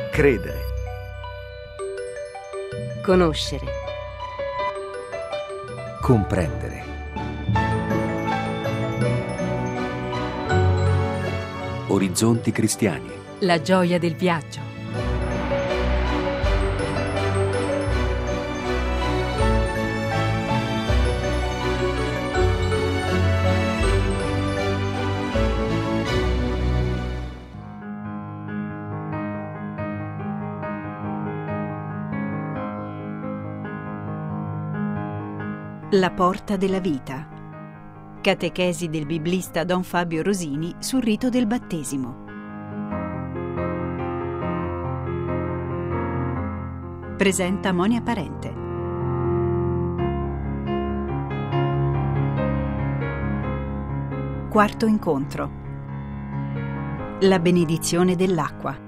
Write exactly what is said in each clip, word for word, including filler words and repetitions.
Credere. Conoscere. Comprendere. Orizzonti cristiani. La gioia del viaggio. La porta della vita. Catechesi del biblista Don Fabio Rosini sul rito del battesimo. Presenta Monia Parente. Quarto incontro. La benedizione dell'acqua.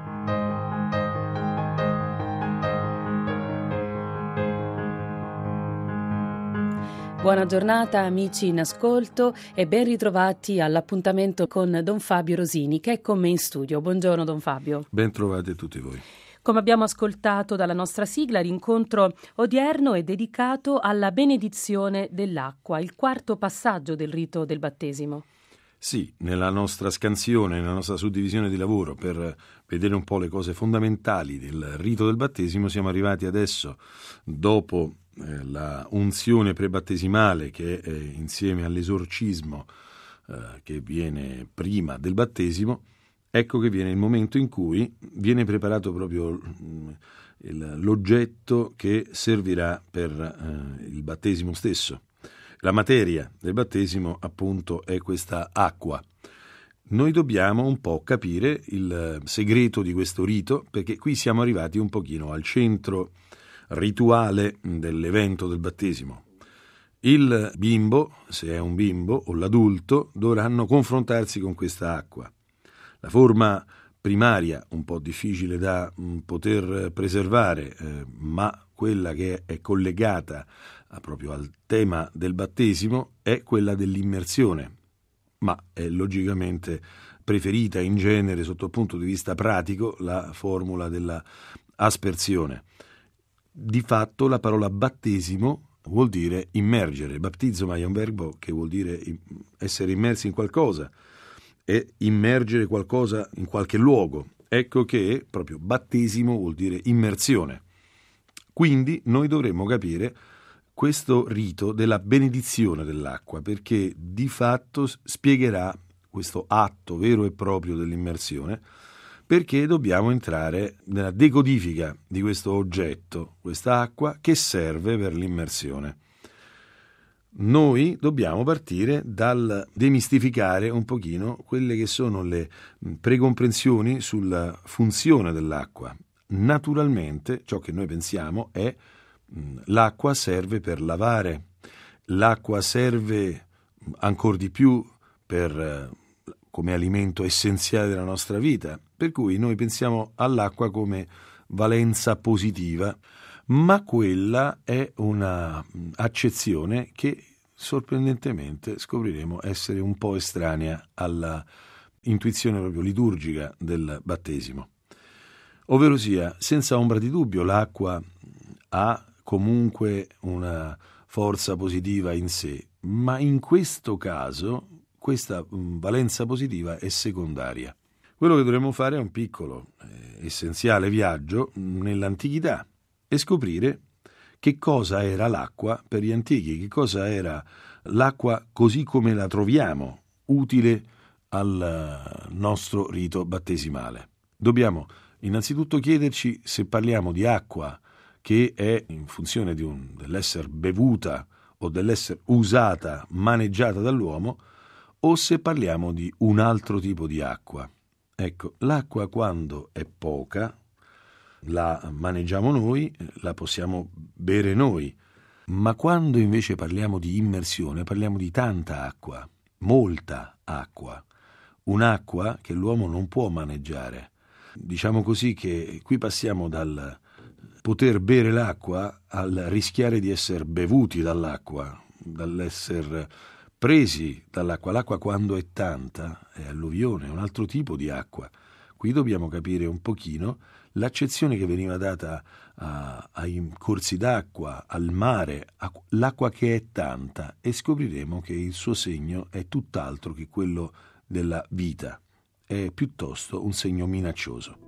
Buona giornata amici in ascolto e ben ritrovati all'appuntamento con Don Fabio Rosini che è con me in studio. Buongiorno Don Fabio. Ben trovati a tutti voi. Come abbiamo ascoltato dalla nostra sigla, l'incontro odierno è dedicato alla benedizione dell'acqua, il quarto passaggio del rito del battesimo. Sì, nella nostra scansione, nella nostra suddivisione di lavoro per vedere un po' le cose fondamentali del rito del battesimo, siamo arrivati adesso, dopo eh, la unzione prebattesimale che è eh, insieme all'esorcismo eh, che viene prima del battesimo. Ecco che viene il momento in cui viene preparato proprio mh, il, l'oggetto che servirà per eh, il battesimo stesso. La materia del battesimo, appunto, è questa acqua. Noi dobbiamo un po' capire il segreto di questo rito, perché qui siamo arrivati un pochino al centro rituale dell'evento del battesimo. Il bimbo, se è un bimbo, o l'adulto, dovranno confrontarsi con questa acqua. La forma primaria, un po' difficile da mh, poter preservare, eh, ma quella che è collegata a, proprio al tema del battesimo, è quella dell'immersione, ma è logicamente preferita in genere sotto il punto di vista pratico la formula della aspersione. Di fatto la parola battesimo vuol dire immergere. Battizoma è un verbo che vuol dire essere immersi in qualcosa e immergere qualcosa in qualche luogo. Ecco che proprio battesimo vuol dire immersione. Quindi noi dovremmo capire questo rito della benedizione dell'acqua, perché di fatto spiegherà questo atto vero e proprio dell'immersione, perché dobbiamo entrare nella decodifica di questo oggetto, questa acqua che serve per l'immersione. Noi dobbiamo partire dal demistificare un pochino quelle che sono le precomprensioni sulla funzione dell'acqua. Naturalmente ciò che noi pensiamo è l'acqua serve per lavare, l'acqua serve ancor di più per, come alimento essenziale della nostra vita, per cui noi pensiamo all'acqua come valenza positiva, ma quella è una accezione che sorprendentemente scopriremo essere un po' estranea alla intuizione proprio liturgica del battesimo. Ovvero sia, senza ombra di dubbio, l'acqua ha comunque una forza positiva in sé, ma in questo caso questa valenza positiva è secondaria. Quello che dovremmo fare è un piccolo, eh, essenziale viaggio nell'antichità e scoprire che cosa era l'acqua per gli antichi, che cosa era l'acqua così come la troviamo, utile al nostro rito battesimale. Dobbiamo innanzitutto chiederci se parliamo di acqua che è in funzione di un, dell'essere bevuta o dell'essere usata, maneggiata dall'uomo, o se parliamo di un altro tipo di acqua. Ecco, l'acqua quando è poca, la maneggiamo noi, la possiamo bere noi, ma quando invece parliamo di immersione, parliamo di tanta acqua, molta acqua, un'acqua che l'uomo non può maneggiare. Diciamo così che qui passiamo dal poter bere l'acqua al rischiare di essere bevuti dall'acqua, dall'essere presi dall'acqua. L'acqua quando è tanta è alluvione, è un altro tipo di acqua. Qui dobbiamo capire un pochino l'accezione che veniva data a, ai corsi d'acqua, al mare, l'acqua che è tanta, e scopriremo che il suo segno è tutt'altro che quello della vita, è piuttosto un segno minaccioso.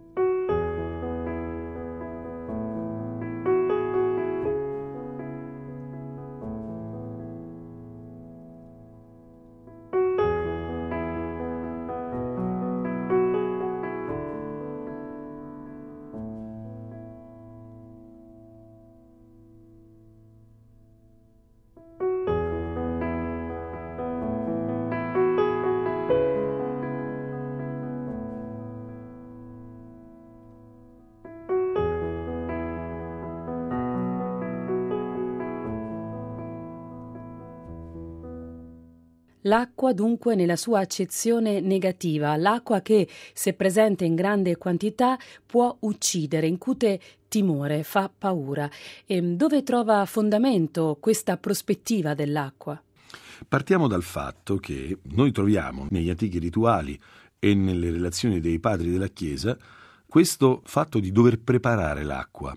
L'acqua dunque nella sua accezione negativa, l'acqua che, se presente in grande quantità, può uccidere, incute timore, fa paura. E dove trova fondamento questa prospettiva dell'acqua? Partiamo dal fatto che noi troviamo negli antichi rituali e nelle relazioni dei padri della Chiesa questo fatto di dover preparare l'acqua,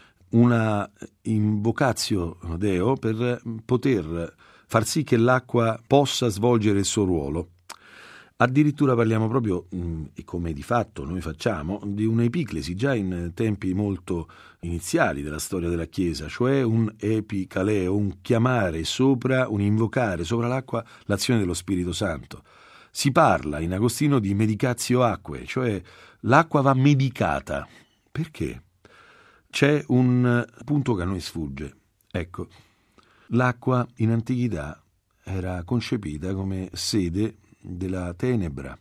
una invocatio Deo per poter far sì che l'acqua possa svolgere il suo ruolo. Addirittura parliamo proprio, e come di fatto noi facciamo, di un'epiclesi già in tempi molto iniziali della storia della Chiesa, cioè un epicaleo, un chiamare sopra, un invocare sopra l'acqua l'azione dello Spirito Santo. Si parla in Agostino di medicatio aquae, cioè l'acqua va medicata. Perché? C'è un punto che a noi sfugge. Ecco, l'acqua in antichità era concepita come sede della tenebra,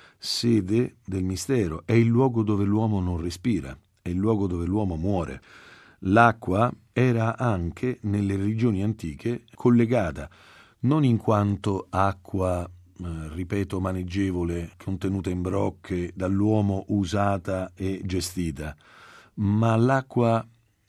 sede del mistero, è il luogo dove l'uomo non respira, è il luogo dove l'uomo muore. L'acqua era anche nelle religioni antiche collegata non in quanto acqua, eh, ripeto, maneggevole, contenuta in brocche, dall'uomo usata e gestita, ma l'acqua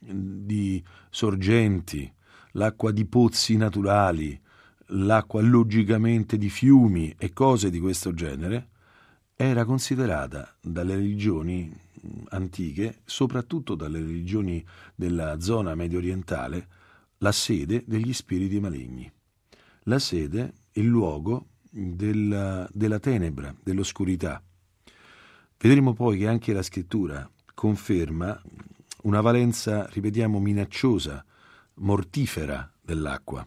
di sorgenti, l'acqua di pozzi naturali, l'acqua logicamente di fiumi e cose di questo genere, era considerata dalle religioni antiche, soprattutto dalle religioni della zona medio orientale, la sede degli spiriti maligni, la sede, il luogo della, della tenebra, dell'oscurità. Vedremo poi che anche la scrittura conferma una valenza, ripetiamo, minacciosa, mortifera dell'acqua.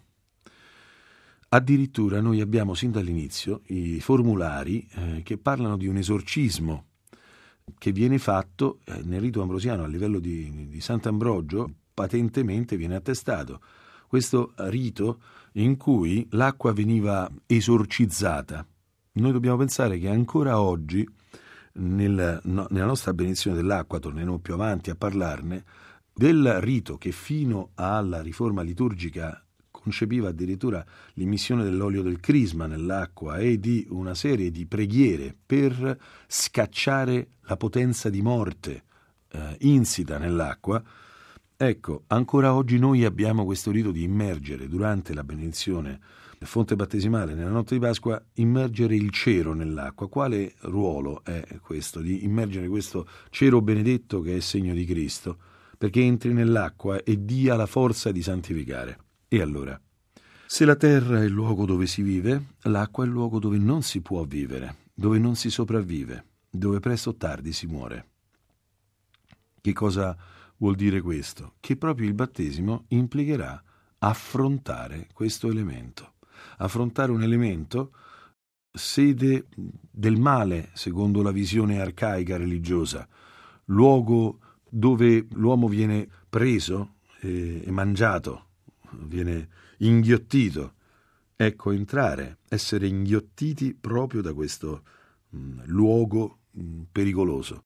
Addirittura noi abbiamo sin dall'inizio i formulari eh, che parlano di un esorcismo che viene fatto eh, nel rito ambrosiano a livello di, di Sant'Ambrogio, patentemente viene attestato questo rito in cui l'acqua veniva esorcizzata. Noi dobbiamo pensare che ancora oggi nel, no, nella nostra benedizione dell'acqua, torneremo più avanti a parlarne, del rito che fino alla riforma liturgica concepiva addirittura l'immissione dell'olio del crisma nell'acqua e di una serie di preghiere per scacciare la potenza di morte eh, insita nell'acqua. Ecco, ancora oggi noi abbiamo questo rito di immergere durante la benedizione fonte battesimale nella notte di Pasqua, immergere il cero nell'acqua. Quale ruolo è questo di immergere questo cero benedetto che è segno di Cristo? Perché entri nell'acqua e dia la forza di santificare. E allora, se la terra è il luogo dove si vive, l'acqua è il luogo dove non si può vivere, dove non si sopravvive, dove presto o tardi si muore. Che cosa vuol dire questo? Che proprio il battesimo implicherà affrontare questo elemento. Affrontare un elemento sede del male, secondo la visione arcaica religiosa, luogo dove l'uomo viene preso e mangiato, viene inghiottito. Ecco, entrare, essere inghiottiti proprio da questo mh, luogo mh, pericoloso.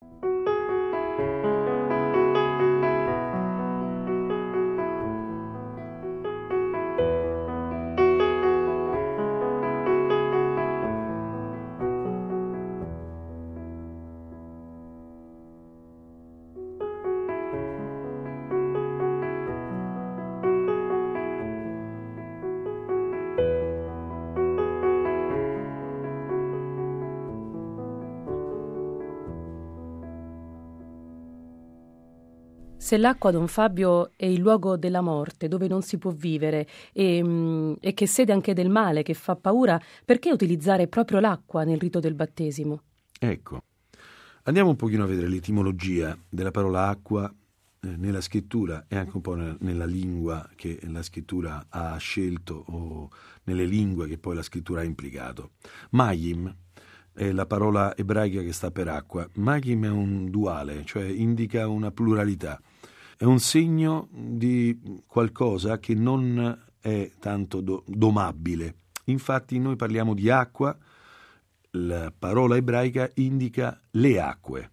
Se l'acqua, Don Fabio, è il luogo della morte, dove non si può vivere e, e che sede anche del male, che fa paura, perché utilizzare proprio l'acqua nel rito del battesimo? Ecco, andiamo un pochino a vedere l'etimologia della parola acqua eh, nella scrittura e anche un po' nella, nella lingua che la scrittura ha scelto o nelle lingue che poi la scrittura ha implicato. Mayim è la parola ebraica che sta per acqua. Mayim è un duale, cioè indica una pluralità. È un segno di qualcosa che non è tanto do- domabile. Infatti noi parliamo di acqua, la parola ebraica indica le acque.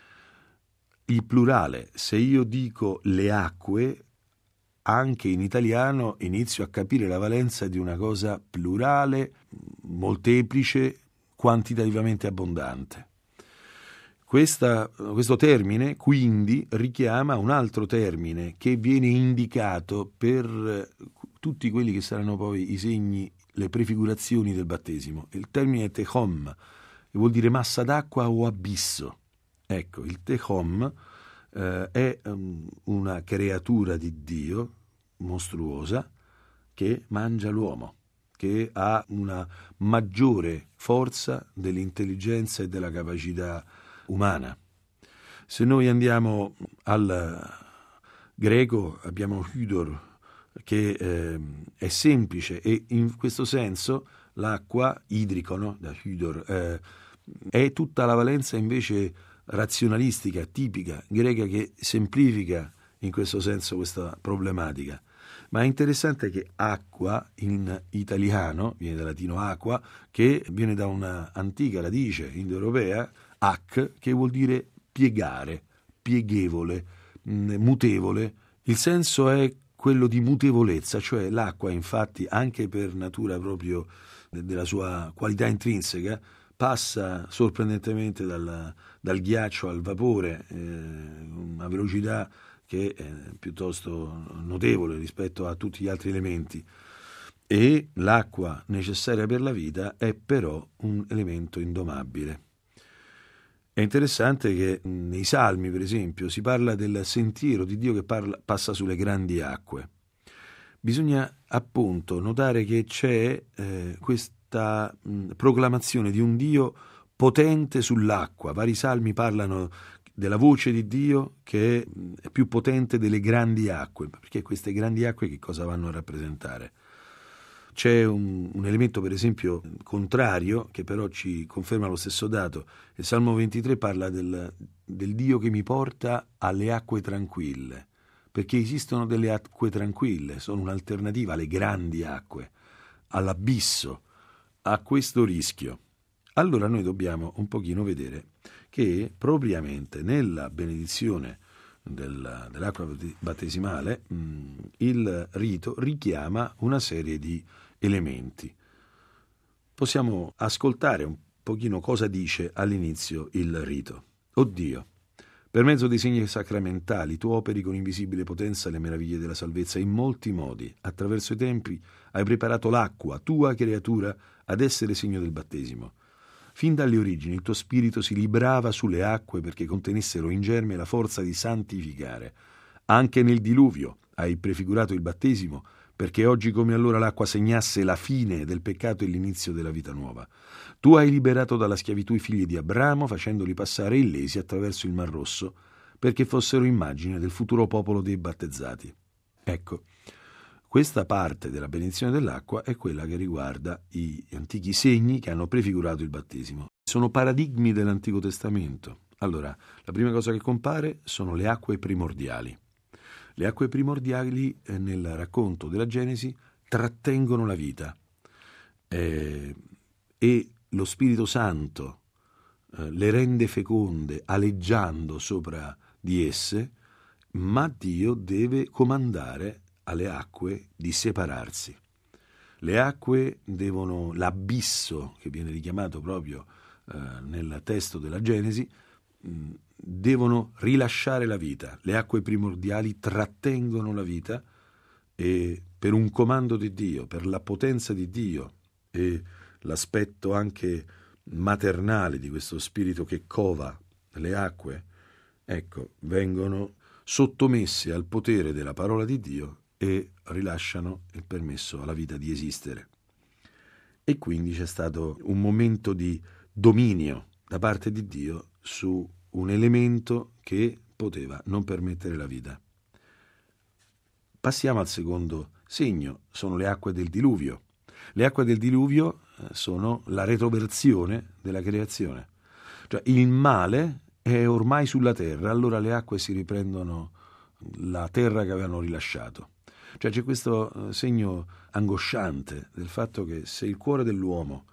Il plurale, se io dico le acque, anche in italiano inizio a capire la valenza di una cosa plurale, molteplice, quantitativamente abbondante. Questa, questo termine quindi richiama un altro termine che viene indicato per tutti quelli che saranno poi i segni, le prefigurazioni del battesimo. Il termine tehom, che vuol dire massa d'acqua o abisso. Ecco, il tehom eh, è um, una creatura di Dio mostruosa che mangia l'uomo, che ha una maggiore forza dell'intelligenza e della capacità umana. Se noi andiamo al greco abbiamo hydor, che eh, è semplice, e in questo senso l'acqua idrico, no? Da hydor, eh, è tutta la valenza invece razionalistica, tipica, greca, che semplifica in questo senso questa problematica. Ma è interessante che acqua in italiano viene dal latino aqua, che viene da una antica radice indoeuropea, ac, che vuol dire piegare, pieghevole, mutevole. Il senso è quello di mutevolezza, cioè l'acqua infatti anche per natura proprio della sua qualità intrinseca passa sorprendentemente dal, dal ghiaccio al vapore, eh, una velocità che è piuttosto notevole rispetto a tutti gli altri elementi, e l'acqua necessaria per la vita è però un elemento indomabile. È interessante che nei Salmi, per esempio, si parla del sentiero di Dio che parla, passa sulle grandi acque. Bisogna appunto notare che c'è eh, questa mh, proclamazione di un Dio potente sull'acqua. Vari Salmi parlano della voce di Dio che è più potente delle grandi acque, perché queste grandi acque che cosa vanno a rappresentare? C'è un, un elemento per esempio contrario che però ci conferma lo stesso dato. Il Salmo ventitré parla del, del Dio che mi porta alle acque tranquille, perché esistono delle acque tranquille, sono un'alternativa alle grandi acque, all'abisso, a questo rischio. Allora noi dobbiamo un pochino vedere che propriamente nella benedizione del, dell'acqua battesimale mh, il rito richiama una serie di elementi. Possiamo ascoltare un pochino cosa dice all'inizio il rito. O Dio, per mezzo dei segni sacramentali tu operi con invisibile potenza le meraviglie della salvezza in molti modi. Attraverso i tempi hai preparato l'acqua, tua creatura, ad essere segno del battesimo. Fin dalle origini il tuo spirito si librava sulle acque perché contenessero in germe la forza di santificare. Anche nel diluvio hai prefigurato il battesimo perché oggi come allora l'acqua segnasse la fine del peccato e l'inizio della vita nuova. Tu hai liberato dalla schiavitù i figli di Abramo facendoli passare illesi attraverso il Mar Rosso perché fossero immagine del futuro popolo dei battezzati. Ecco, questa parte della benedizione dell'acqua è quella che riguarda gli antichi segni che hanno prefigurato il battesimo. Sono paradigmi dell'Antico Testamento. Allora, la prima cosa che compare sono le acque primordiali. Le acque primordiali eh, nel racconto della Genesi trattengono la vita eh, e lo Spirito Santo eh, le rende feconde aleggiando sopra di esse, ma Dio deve comandare alle acque di separarsi. Le acque devono, l'abisso che viene richiamato proprio eh, nel testo della Genesi, mh, devono rilasciare la vita. Le acque primordiali trattengono la vita e per un comando di Dio, per la potenza di Dio e l'aspetto anche maternale di questo spirito che cova le acque, ecco, vengono sottomesse al potere della parola di Dio e rilasciano il permesso alla vita di esistere. E quindi c'è stato un momento di dominio da parte di Dio su un elemento che poteva non permettere la vita. Passiamo al secondo segno, sono le acque del diluvio. Le acque del diluvio sono la retroversione della creazione. Cioè il male è ormai sulla terra, allora le acque si riprendono la terra che avevano rilasciato. Cioè c'è questo segno angosciante del fatto che se il cuore dell'uomo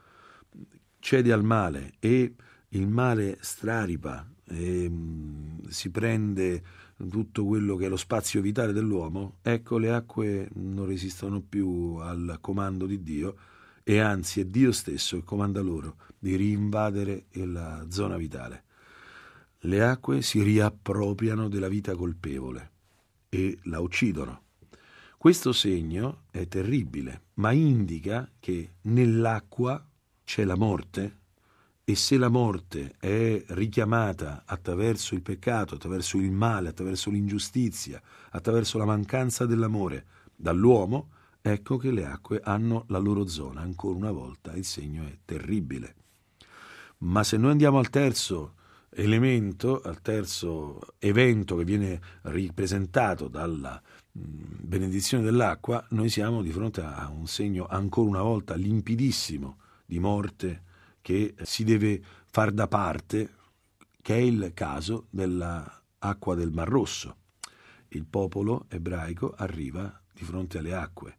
cede al male e il male straripa e mh, si prende tutto quello che è lo spazio vitale dell'uomo, ecco le acque non resistono più al comando di Dio e anzi è Dio stesso che comanda loro di rinvadere la zona vitale. Le acque si riappropriano della vita colpevole e la uccidono. Questo segno è terribile, ma indica che nell'acqua c'è la morte e se la morte è richiamata attraverso il peccato, attraverso il male, attraverso l'ingiustizia, attraverso la mancanza dell'amore dall'uomo, ecco che le acque hanno la loro zona. Ancora una volta il segno è terribile. Ma se noi andiamo al terzo elemento, al terzo evento che viene ripresentato dalla benedizione dell'acqua, noi siamo di fronte a un segno ancora una volta limpidissimo di morte che si deve far da parte, che è il caso dell'acqua del Mar Rosso. Il popolo ebraico arriva di fronte alle acque,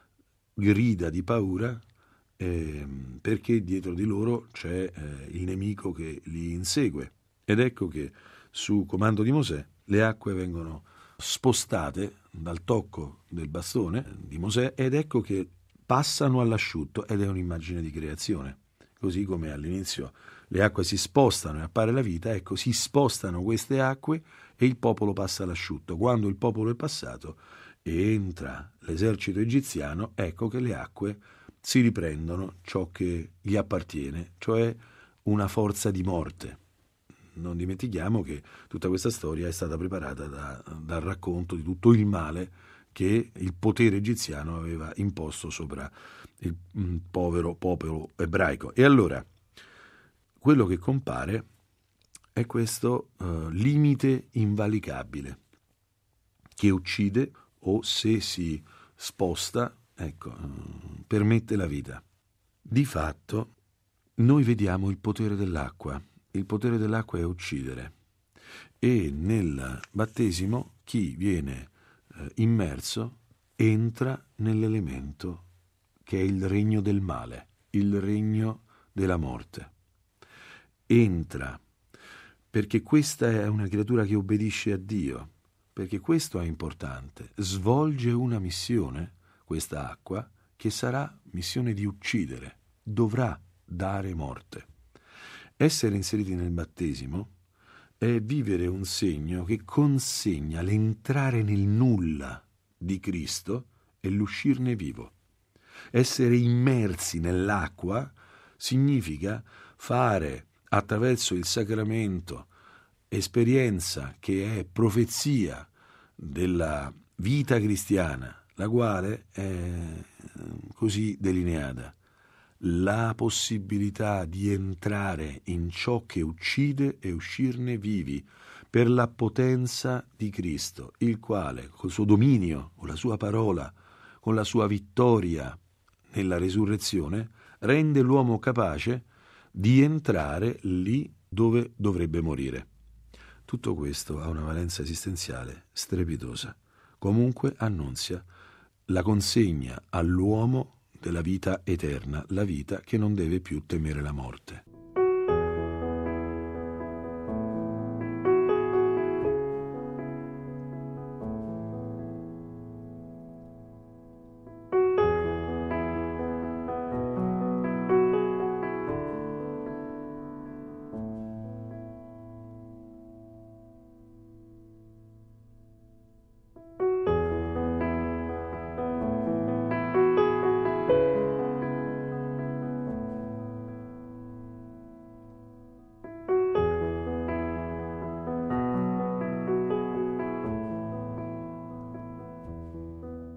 grida di paura eh, perché dietro di loro c'è eh, il nemico che li insegue. Ed ecco che su comando di Mosè le acque vengono spostate dal tocco del bastone di Mosè ed ecco che passano all'asciutto ed è un'immagine di creazione. Così come all'inizio le acque si spostano e appare la vita, ecco si spostano queste acque e il popolo passa all'asciutto. Quando il popolo è passato e entra l'esercito egiziano, ecco che le acque si riprendono ciò che gli appartiene, cioè una forza di morte. Non dimentichiamo che tutta questa storia è stata preparata da, dal racconto di tutto il male che il potere egiziano aveva imposto sopra il mm, povero popolo ebraico. E allora, quello che compare è questo uh, limite invalicabile che uccide o se si sposta, ecco, uh, permette la vita. Di fatto, noi vediamo il potere dell'acqua. Il potere dell'acqua è uccidere e nel battesimo chi viene eh, immerso entra nell'elemento che è il regno del male, il regno della morte. Entra perché questa è una creatura che obbedisce a Dio, perché questo è importante, svolge una missione, questa acqua, che sarà missione di uccidere, dovrà dare morte. Essere inseriti nel battesimo è vivere un segno che consegna l'entrare nel nulla di Cristo e l'uscirne vivo. Essere immersi nell'acqua significa fare attraverso il sacramento esperienza che è profezia della vita cristiana, la quale è così delineata. La possibilità di entrare in ciò che uccide e uscirne vivi per la potenza di Cristo, il quale col suo dominio, con la sua parola, con la sua vittoria nella resurrezione, rende l'uomo capace di entrare lì dove dovrebbe morire. Tutto questo ha una valenza esistenziale strepitosa. Comunque annunzia la consegna all'uomo della vita eterna, la vita che non deve più temere la morte.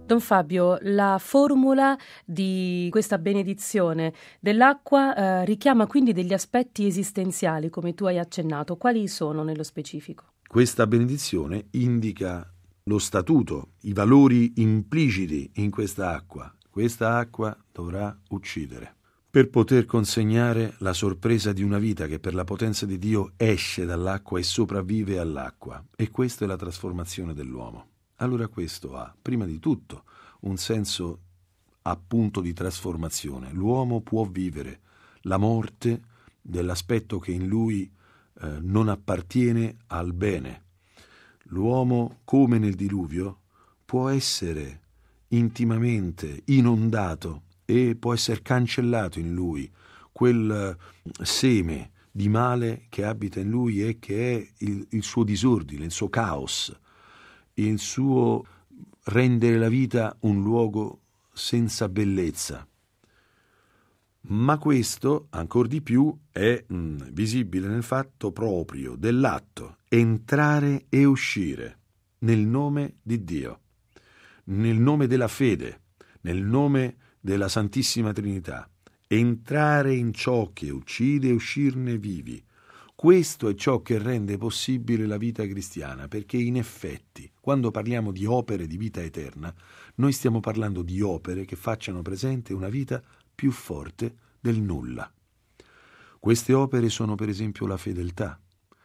Don Fabio, la formula di questa benedizione dell'acqua eh, richiama quindi degli aspetti esistenziali, come tu hai accennato. Quali sono nello specifico? Questa benedizione indica lo statuto, i valori impliciti in questa acqua. Questa acqua dovrà uccidere, per poter consegnare la sorpresa di una vita che per la potenza di Dio esce dall'acqua e sopravvive all'acqua. E questa è la trasformazione dell'uomo. Allora questo ha, prima di tutto, un senso appunto di trasformazione. L'uomo può vivere la morte dell'aspetto che in lui eh, non appartiene al bene. L'uomo, come nel diluvio, può essere intimamente inondato e può essere cancellato in lui quel seme di male che abita in lui e che è il, il suo disordine, il suo caos, il suo rendere la vita un luogo senza bellezza. Ma questo, ancor di più, è mh, visibile nel fatto proprio dell'atto entrare e uscire nel nome di Dio, nel nome della fede, nel nome della Santissima Trinità, entrare in ciò che uccide e uscirne vivi. Questo è ciò che rende possibile la vita cristiana, perché in effetti, quando parliamo di opere di vita eterna, noi stiamo parlando di opere che facciano presente una vita più forte del nulla. Queste opere sono per esempio la fedeltà.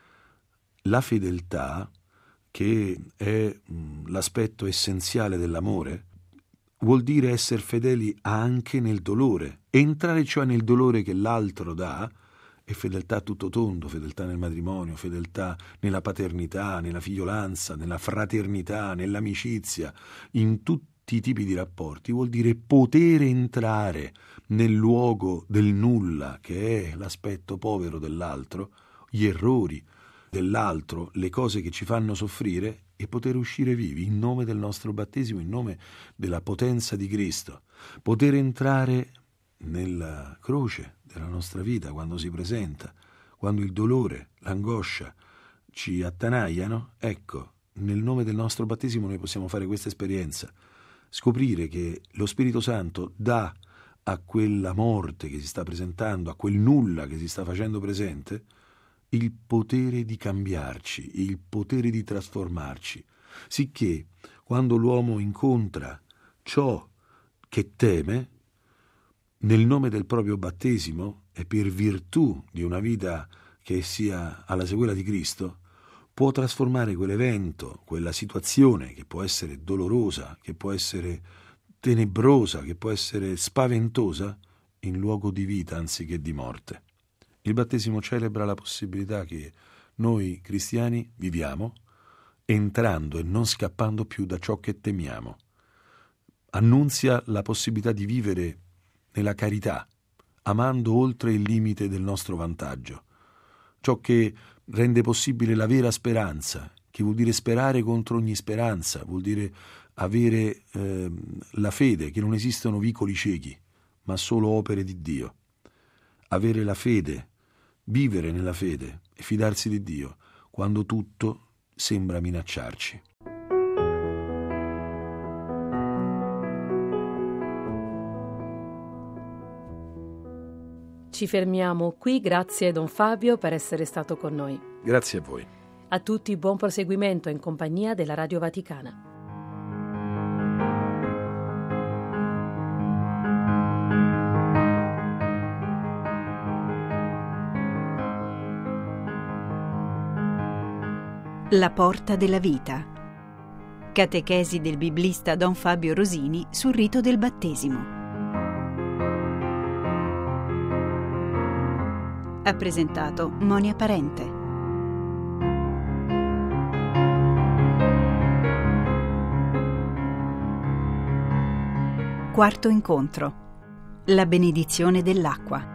La fedeltà, che è mh, l'aspetto essenziale dell'amore, vuol dire essere fedeli anche nel dolore, entrare cioè nel dolore che l'altro dà. E fedeltà a tutto tondo, fedeltà nel matrimonio, fedeltà nella paternità, nella figliolanza, nella fraternità, nell'amicizia, in tutti i tipi di rapporti, vuol dire poter entrare nel luogo del nulla, che è l'aspetto povero dell'altro, gli errori dell'altro, le cose che ci fanno soffrire, e poter uscire vivi in nome del nostro battesimo, in nome della potenza di Cristo, poter entrare nella croce della nostra vita quando si presenta, quando il dolore, l'angoscia ci attanagliano. Ecco, nel nome del nostro battesimo noi possiamo fare questa esperienza, scoprire che lo Spirito Santo dà a quella morte che si sta presentando, a quel nulla che si sta facendo presente, il potere di cambiarci, il potere di trasformarci, sicché quando l'uomo incontra ciò che teme, nel nome del proprio battesimo e per virtù di una vita che sia alla sequela di Cristo, può trasformare quell'evento, quella situazione che può essere dolorosa, che può essere tenebrosa, che può essere spaventosa, in luogo di vita anziché di morte. Il battesimo celebra la possibilità che noi cristiani viviamo entrando e non scappando più da ciò che temiamo. Annunzia la possibilità di vivere nella carità, amando oltre il limite del nostro vantaggio, ciò che rende possibile la vera speranza, che vuol dire sperare contro ogni speranza, vuol dire avere eh, la fede, che non esistono vicoli ciechi, ma solo opere di Dio. Avere la fede, vivere nella fede e fidarsi di Dio quando tutto sembra minacciarci. Ci fermiamo qui, grazie Don Fabio per essere stato con noi. Grazie a voi. A tutti buon proseguimento in compagnia della Radio Vaticana. La porta della vita. Catechesi del biblista Don Fabio Rosini sul rito del battesimo. Ha presentato Monia Parente. Quarto incontro. La benedizione dell'acqua.